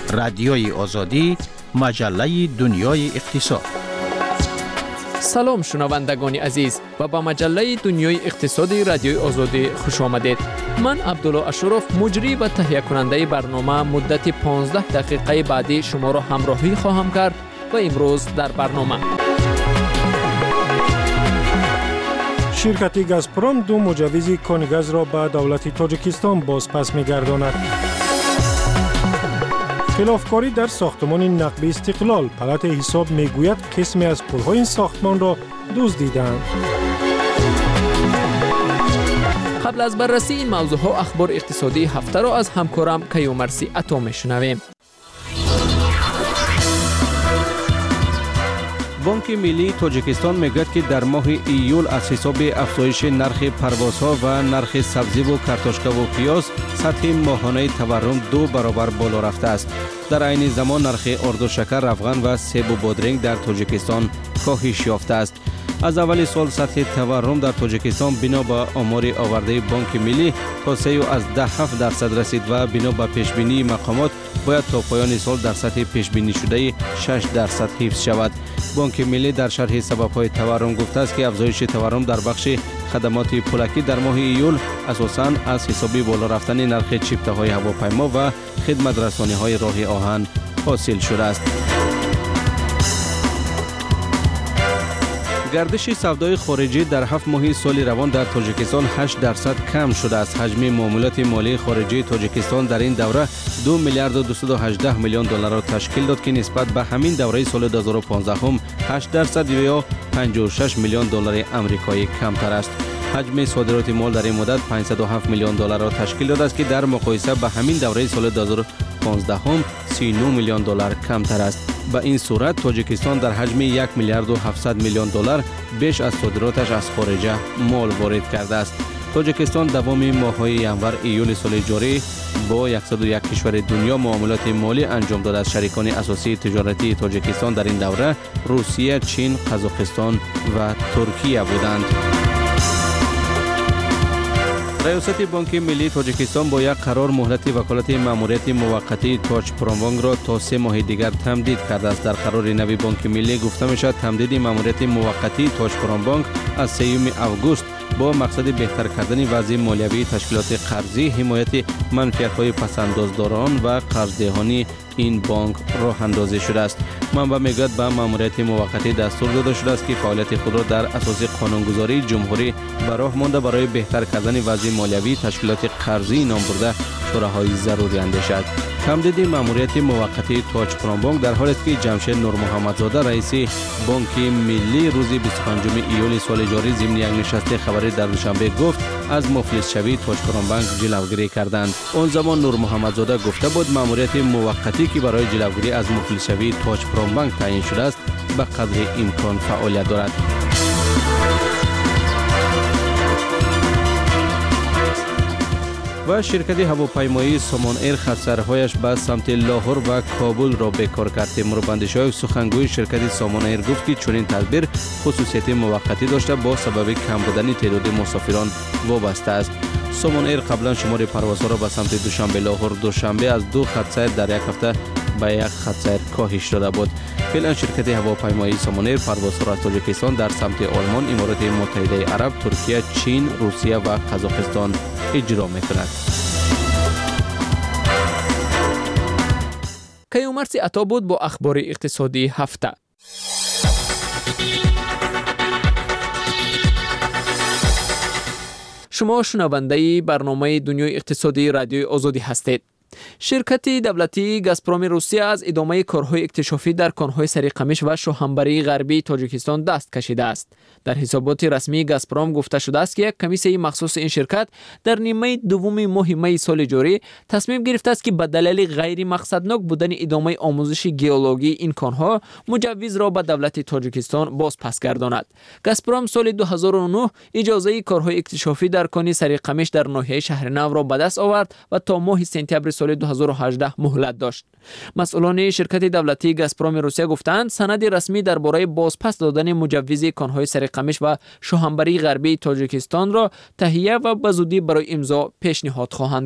رادیوی آزادی، مجله دنیای اقتصاد. سلام شنوندگان عزیز و با مجله دنیای اقتصادی رادیوی آزادی خوش آمدید. من عبدالله اشرف مجری و تهیه کننده برنامه مدت 15 دقیقه بعدی شما را همراهی خواهم کرد و امروز در برنامه شرکت گازپروم دو مجوز کانگاز را به دولت تاجیکستان بازپس می‌گرداند. خلافکاری در ساختمان نقبی استقلال، پلات حساب میگوید قسمی از پول‌های این ساختمان را دزدیدند. قبل از بررسی این موضوعات اخبار اقتصادی هفته را از همکارم کیومرثی عطا میشنویم. بانک ملی تاجیکستان میگوید که در ماه ایول از حساب افزایش نرخ پروازها و نرخ سبزی و کارتوشکا و پیاز سطح ماهانه تورم 2 برابر بالا رفته است. در عین زمان نرخ آرد و شکر، روغن و سیب و بادرنگ در تاجیکستان کاهش یافته است. از اول سال سطح تورم در تاجیکستان بنا به آمار آورده بانک ملی تا 3.7% رسید و بنا به پیشبینی مقامات باید تا پایان سال در سطح پیشبینی شده 6% حفظ شود. بانک ملی در شرح سبب‌های تورم گفته است که افزایش تورم در بخش خدمات پولکی در ماه ایول اساساً از حسابی بالا رفتن نرخ چیپته‌های هواپیما و خدمت رسانی‌های راه آهن حاصل شده است. گردش سودای خارجی در 7 ماه سال روان در تاجیکستان 8% کم شده است. حجم معاملات مالی خارجی تاجیکستان در این دوره 2 میلیارد و 218 میلیون دلار را تشکیل داد که نسبت به همین دوره سال 2015 هم 8% یا 56 میلیون دلار آمریکایی کمتر است. حجم صادرات مال در این مدت 507 میلیون دلار را تشکیل داده است که در مقایسه با همین دوره سال 2015 هم 39 میلیون دلار کمتر است. به این صورت تاجیکستان در حجم 1 میلیارد و 700 میلیون دلار بیش از صادراتش از خارج مال وارد کرده است. تاجیکستان دوام ماه‌های ینور ایول سال جاری با 101 کشور دنیا معاملات مالی انجام داده است. شریکان اساسی تجارتی تاجیکستان در این دوره روسیه، چین، قزاقستان و ترکیه بودند. ریاست بانک ملی تاجیکستان با یک قرار مهلت وکالت ماموریت موقتی تاجپرومبانک را تا 3 ماه دیگر تمدید کرده است. در قرار نوی بانک ملی گفته میشد تمدید ماموریت موقتی تاجپرومبانک از 3 اوگوست با مقصد بهتر کردن وضع مالیوی تشکیلات قرضی، حمایت منفعت‌های پس‌اندازداران و قرضدهانی این بانک راه اندازی شده است. منبع میگوید به ماموریت موقتی دستور داده شده است که فعالیت خود را در اساس قانونگذاری جمهوری به راه مانده برای بهتر کردن وضع مالیوی تشکیلات قرضی نام برده شوراهای ضروری اندیشد. تمدید ماموریت موقتی تاجپرومبانک در حالی است که جمشید نور محمدزاده رئیس بانک ملی روز 25 ایول سال جاری ضمن یک نشست خبری در دوشنبه گفت از مفلس شوی تاجپرومبانک جلوگیری کردند. آن زمان نور محمدزاده گفته بود ماموریت موقتی که برای جلوگیری از مفلس شوی تاجپرومبانک تعیین شده است به قدر امکان فعالیت دارد. و شرکت هواپیمایی سامان ایر خط‌سرهایش به سمت لاهور و کابل را بکار کرد. تیموربندش‌های سخنگوی شرکت سامان ایر گفت که چنین تدبیر خصوصیت موقتی داشته با سبب کم بودن تعداد مسافران وابسته است. سامان ایر قبلا شمار پروازها را به سمت دوشنبه لاهور، دوشنبه از 2 خط‌سیر در یک هفته به 1 خط‌سیر کاهش داده بود. فعلا شرکت هواپیمایی سامان ایر پروازها را از تاجیکستان در سمت آلمان، امارات متحده عرب، ترکیه، چین، روسیه و قزاقستان اجرا می‌کند. کیومرثی عطا بود با اخبار اقتصادی هفته. شما شنونده برنامه دنیای اقتصادی رادیوی آزادی هستید. شرکت دولتی گازپروم روسیه از ادامه کارهای اکتشافی در کان‌های سریقمش و شوهنبری غربی تاجیکستان دست کشیده است. در حسابات رسمی گازپروم گفته شده است که یک کمیسیه مخصوص این شرکت در نیمه دوم ماه می سال جاری تصمیم گرفته است که به دلیل غیر مقصدناک بودن ادامه آموزش ژئولوژی این کان‌ها مجوز را به دولت تاجیکستان باز پس گرداند. گازپروم سال 2009 اجازه کارهای اکتشافی در کان سریقمش در ناحیه شهر نو را به دست آورد و تا ماه سپتامبر سال 2018 مهلت داشت. مسئولان شرکت دولتی گازپروم روسیه گفتند سند رسمی درباره بازپس دادن مجوز کان‌های سریقمش و شوهنبری غربی تاجیکستان را تهیه و به زودی برای امضا پیشنهاد خواهند کرد.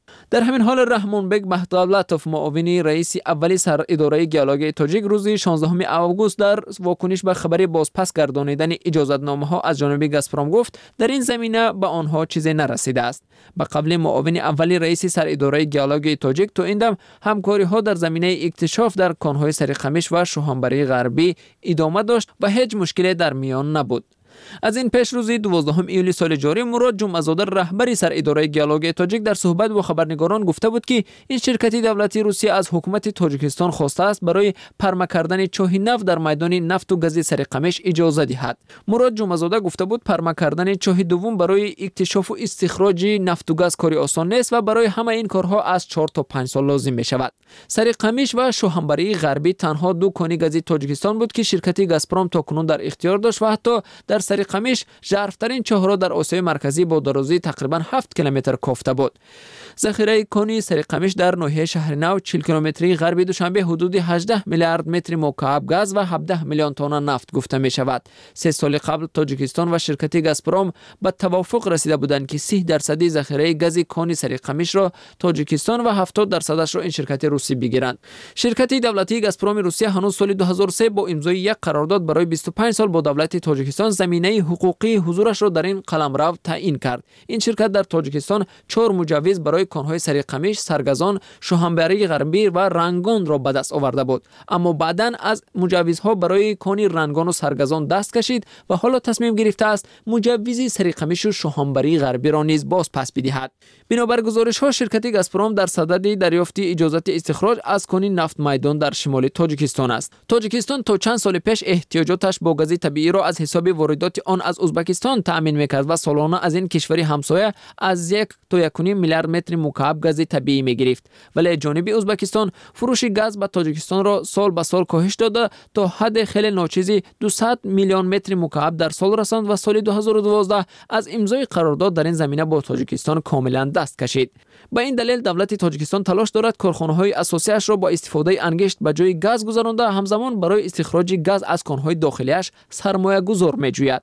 در همین حال رحمانبک بهدولتوف معاون رئیس اولی سر اداره گیالوگ تاجیک روز 16 اوگوست در واکنش به خبر بازپس گردانیدن اجازتنامه‌ها از جانب گازپروم گفت در این زمینه به آنها چیزی نرسیده است. به قبل معاون اولی رئیس سر اداره گیالوگ تاجیک تو ایندم همکاری‌ها در زمینه اکتشاف در کان‌های سرخمیش و شوهنبری غربی ادامه داشت و هیچ مشکلی در میان نبود. از این پیش روز 12 ایولی سال جاری مراد جمعه‌زاده رهبری سر اداره گیالوگ تاجیک در صحبت با خبرنگاران گفته بود که این شرکت دولتی روسیه از حکومت تاجیکستان خواسته است برای پرمه کردن چاه نفت در میدان نفت و گاز سرقمش اجازه دهد. مراد جمعه‌زاده گفته بود پرمه کردن چاه دوم برای اکتشاف و استخراج نفت و گاز کاری آسان نیست و برای همه این کارها از 4 تا 5 سال لازم می شود. سرقمش و شوهنبری غربی تنها دو کانی گاز تاجیکستان بود که شرکت گازپروم تاکنون در اختیار داشت و حتی در سرقمش ژرفترین چاه را در آسیای مرکزی با درازی تقریبا 7 کیلومتر کافته بود. ذخیره کانی سرقمش در ناحیه شهر نو 40 کیلومتری غربی دوشنبه حدود 18 میلیارد متر مکعب گاز و 17 میلیون تن نفت گفته می شود. 3 سال قبل تاجیکستان و شرکت گازپروم به توافق رسیده بودند که 30% ذخیره گاز کانی سرقمش را تاجیکستان و 70% را این شرکت روسی بگیرند. شرکت دولتی گازپروم روسیه هنوز سال 2003 با امضای یک قرارداد برای 25 سال با دولت تاجیکستان زمینه حقوقی حضورش را در این قلمرو تعیین کرد. این شرکت در تاجیکستان 4 مجوز برای کان‌های سرقمش، سرگزان، شوهنبری غربی و رنگان را به دست آورده بود، اما بعداً از مجوزها برای کانی رنگان و سرگزان دست کشید و حالا تصمیم گرفته است مجوز سرقمش و شوهنبری غربی را نیز باز پس بدهد. بنابر گزارش‌ها شرکت گازپروم در صدد دریافت اجازت استخراج از کانی نفت میدان در شمال تاجیکستان است. تاجیکستان تا چند سال پیش احتیاجاتش با گاز طبیعی را از حساب واردات آن از ازبکستان تأمین می‌کرد و سالانه از این کشور همسایه از 1 تا 1.5 میلیارد متر مکعب گاز طبیعی می‌گرفت، ولی جانب ازبکستان فروش گاز به تاجیکستان را سال به سال کاهش داده تا حد خیلی ناچیزی 200 میلیون متر مکعب در سال رساند و سال 2012 از امضای قرارداد در این زمینه با تاجیکستان کاملا دست کشید. به این دلیل دولت تاجیکستان تلاش دارد کارخانه‌های اساسیش را با استفاده انگشت به جای گاز گذرانده همزمان برای استخراج گاز از کان‌های داخلیش سرمایه گذار می‌جوید.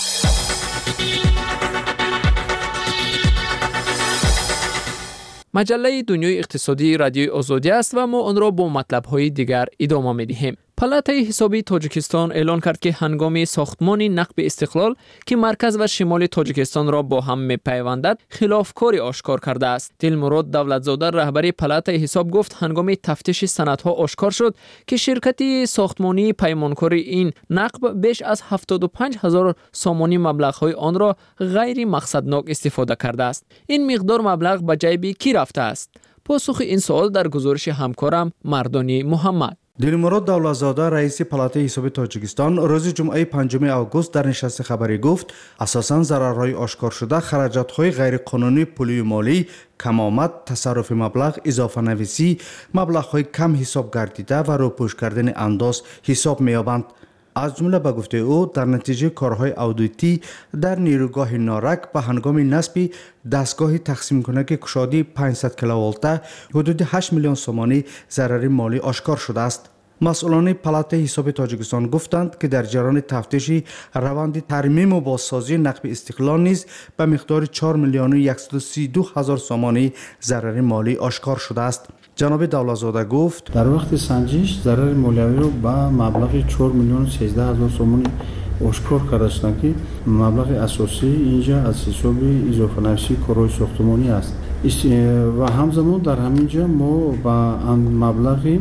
مجله دنیای اقتصادی رادیوی آزادی است و ما آن را با مطلب‌های دیگر ادامه می‌دهیم. پالاتای حسابی تاجیکستان اعلان کرد که هنگام ساختمان نقب استقلال که مرکز و شمال تاجیکستان را با هم می‌پیوندد خلافکاری آشکار کرده است. دلمراد دولتزاده رهبری پالاتای حساب گفت هنگام تفتیش سندها آشکار شد که شرکت ساختمانی پیمانکاری این نقب بیش از 75,000 سامانی مبلغ‌های آن را غیر مقصدناک استفاده کرده است. این مقدار مبلغ به جیب کی رفته است؟ پاسخ این سوال در گزارش همکارم مردانی محمد. دلمراد دولتزاده رئیس پالاتای حساب تاجیکستان روز جمعه 5 اوگوست در نشست خبری گفت اساساً ضررهای آشکار شده خراجات‌های غیرقانونی پولی و مالی، کم‌آمد، تصرف مبلغ، اضافه نویسی، مبلغ‌های کم حساب گردیده و روپوش کردن انداز حساب می‌یابند. از جمله به گفته او در نتیجه کارهای اودیتی در نیروگاه نارک به هنگام نصب دستگاه تقسیم کنک کشادی 500 کیلوولته حدود 8 میلیون سومانی ضرر مالی آشکار شده است. مسئولان پالاتای حساب تاجیکستان گفتند که در جریان تفتیش روند ترمیم و بازسازی نقب استقلال نیز به مقدار 4 میلیون 132 هزار سومانی ضرر مالی آشکار شده است. جناب دولتزاده گفت در وقت سنجش ضرر مالیوی رو به مبلغ 4 میلیون 13 هزار سومانی آشکار کرده شدند که مبلغ اساسی اینجا از حساب اضافه نویسی کارهای ساختمانی است و همزمان در همینجا ما با مبلغ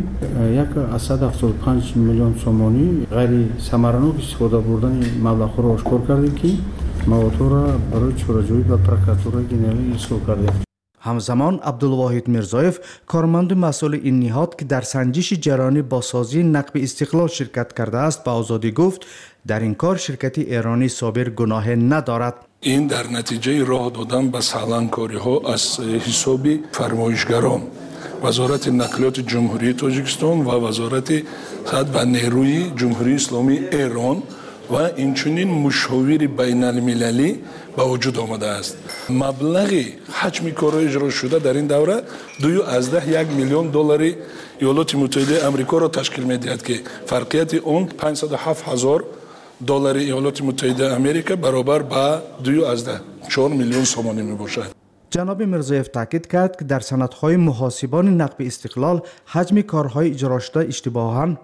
175 میلیون سومانی غیر ثمرناک استفاده بردن مبلغ را آشکار کردیم که مواد را برای چاره‌جویی به پروکراتور جنرال ارسال کردیم. همزمان عبدالواحد میرزایف کارمند مسئول این نهاد که در سنجش جریان بازسازی نقب استقلال شرکت کرده است به آزادی گفت در این کار شرکت ایرانی صابر گناه ندارد. این در نتیجه راه دادن به سالانکاری ها از حساب فرمایشگران وزارت نقلیات جمهوری تاجیکستان و وزارت صحت و نیروی جمهوری اسلامی ایران و اینچنین مشاور بین المللی به وجود آمده است. مبلغ حجم کارهای اجرا شده در این دوره 2.1 میلیون دلار ایالات متحده آمریکا را تشکیل می‌دهد که فرقیت آن 507 هزار دلار ایالات متحده آمریکا برابر با 2.4 میلیون سومانی میباشد. جناب میرزایف تاکید کرد که در سندهای محاسبان نقب استقلال حجم کارهای اجرا شده اشتباهاً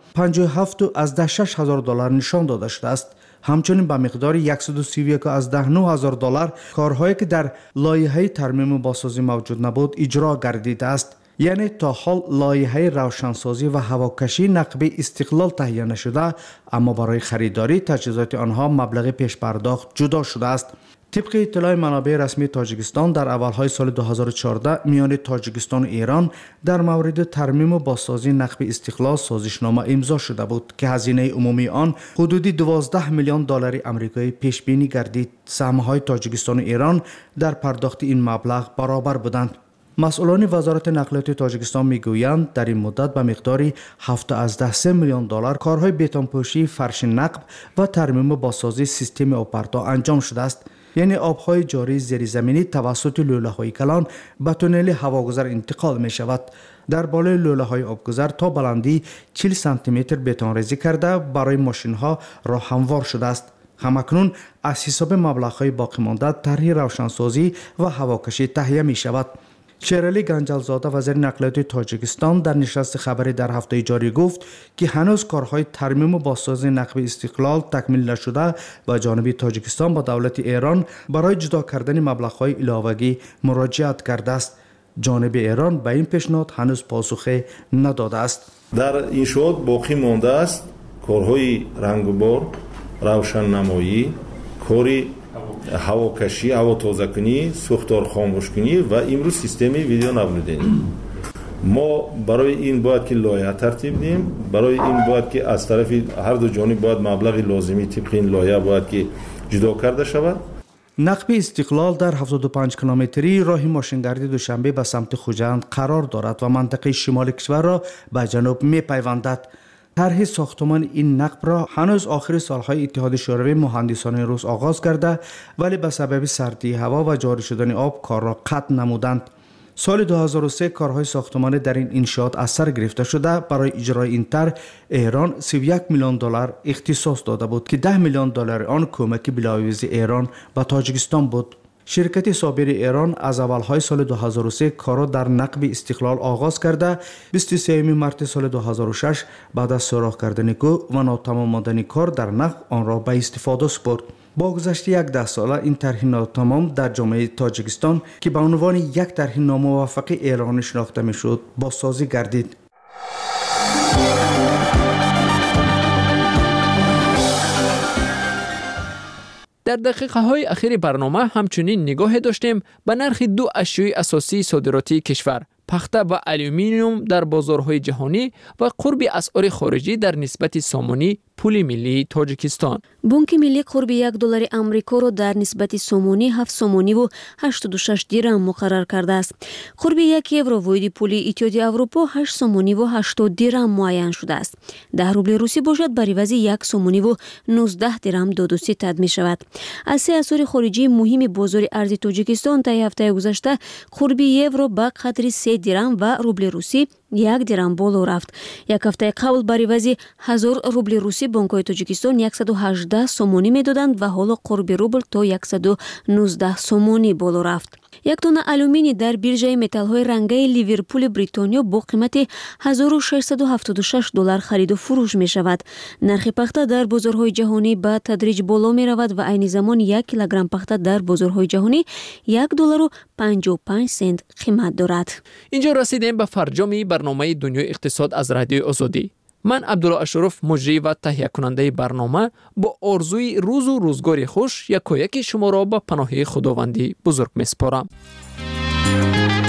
57.6 هزار دلار نشان داده شده است. همچنین به مقدار 131.9 هزار دلار کارهایی که در لایحه ترمیم و بازسازی موجود نبود اجرا گردیده است. یعنی تا حال لایحه روشنسازی و هواکشی نقب استقلال تهیه نشده، اما برای خریداری تجهیزات آنها مبلغ پیش پرداخت جدا شده است. طبق اطلاع منابع رسمی تاجیکستان در اولهای سال 2014 میان تاجیکستان و ایران در مورد ترمیم و بازسازی نقب استقلال سازشنامه امضا شده بود که هزینه عمومی آن حدودی 12 میلیون دلار آمریکایی پیش بینی گردید. سهم‌های تاجیکستان و ایران در پرداخت این مبلغ برابر بودند. مسئولان وزارت نقلیات تاجیکستان میگویند در این مدت به مقدار 7.3 میلیون دلار کارهای بتونپوشی فرش نقب و ترمیم و بازسازی سیستم آبپرتا انجام شده است. یعنی آبهای جاری زیرزمینی توسط لوله‌های کلان به تونل هواگذر انتقال می شود. در بالای لوله‌های آبگذر تا بلندی 40 سانتی متر بتون ریزی کرده برای ماشین‌ها راه هموار شده است. همکنون از حساب مبلغ‌های باقی مانده طرح روشنسازی و هواکشی تهیه می شود. شیرعلی گنجلزاده وزیر نقلیات تاجیکستان در نشست خبری در هفته جاری گفت که هنوز کارهای ترمیم و بازسازی نقب استقلال تکمیل نشده و جانب تاجیکستان با دولت ایران برای جدا کردن مبلغ‌های علاوه‌ای مراجعت کرده است. جانب ایران به این پیشنهاد هنوز پاسخی نداده است. در این شد باقی مانده است کارهای رنگبار، روشننمایی، کاری هواکشی، هوا تازه‌کنی، سوختار خاموش‌کنی و امروز سیستم ویدیو نبودنی. ما برای این باید که لایحه ترتیب دیم، برای این باید که از طرف هر دو جانب باید مبلغ لازمی طبق این لایحه باید که جدا کرده شود. نقب استقلال در 75 کیلومتری راه ماشینگردی دوشنبه به سمت خوجند قرار دارد و منطقه شمال کشور را به جنوب می‌پیوندد. طرح ساختمان این نقب را هنوز آخر سالهای اتحاد شوروی مهندسان روس آغاز کرده، ولی به سبب سردی هوا و جاری شدن آب کار را قطع نمودند. سال 2003 کارهای ساختمان در این انشاءات از سر گرفته شده. برای اجرای این طرح ایران 31 میلیون دلار اختصاص داده بود که 10 میلیون دلار آن کمک بلاویز ایران به تاجیکستان بود. شرکت صابر ایران از اولهای سال 2003 کارا در نقب استقلال آغاز کرده. 23 مارس سال 2006 بعد از سوراخ کردن کوه و ناتمام ماندن کار در نقب آن را به استفاده سپرد. با گذشت 10 ساله این طرح ناتمام در جامعه تاجیکستان که به عنوان یک طرح ناموفق ایران شناخته میشد بازسازی گردید. در دقیقه های اخیر برنامه همچنین نگاه داشتیم به نرخ دو اشیاء اساسی صادراتی کشور، پخته و الومینیوم در بازارهای جهانی و قرب اسعار خارجی در نسبت سامانی پول ملی تاجیکستان. بانک ملی قرب $1 آمریکا را در نسبت سامانی 7 سامانی و 86 درم مقرر کرده است. قرب 1 یورو واحد پول اتحادیه اروپا 8 سامانی و 80 درم معین شده است. 10 روبل روسی باشد بر عوض 1 سامانی و 19 درم داد و ستد می شود. از سه اسعار خارجی مهم بازار ارز تاجیکستان تا هفته گذشته قرب یورو به قدر 3 درم و روبل روسی 1 درم بالا رفت. یک هفته قبل بر عوض 1000 روبل روسی بانک‌های تاجیکستان 118 سامانی می‌دادند و حالا قرب روبل تا 119 سامانی بالا رفت. یک تن الومینی در بیرژه متال‌های رنگی لیورپول بریتانیا با قیمت $1676 خرید و فروش می‌شود. نرخ پخته در بازارهای جهانی به تدریج بالا می‌رود و عین زمان 1 کیلوگرم پخته در بازارهای جهانی $1.55 قیمت دارد. اینجا رسیدیم به فرجام برنامه دنیای اقتصاد از رادیو آزادی. من عبدالله اشرف مجری و تهیه کننده برنامه با آرزوی روز و روزگاری خوش یکی شما را به پناه خداوندی بزرگ میسپارم.